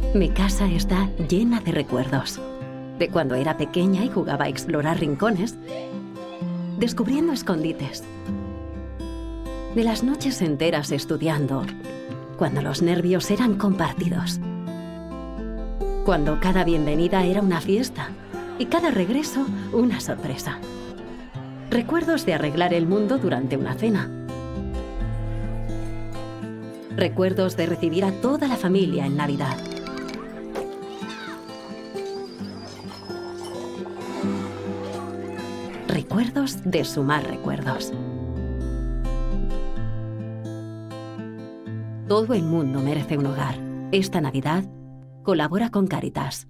Mi casa está llena de recuerdos. De cuando era pequeña y jugaba a explorar rincones, descubriendo escondites. De las noches enteras estudiando, cuando los nervios eran compartidos. Cuando cada bienvenida era una fiesta y cada regreso una sorpresa. Recuerdos de arreglar el mundo durante una cena. Recuerdos de recibir a toda la familia en Navidad. Recuerdos de sumar recuerdos. Todo el mundo merece un hogar. Esta Navidad, colabora con Cáritas.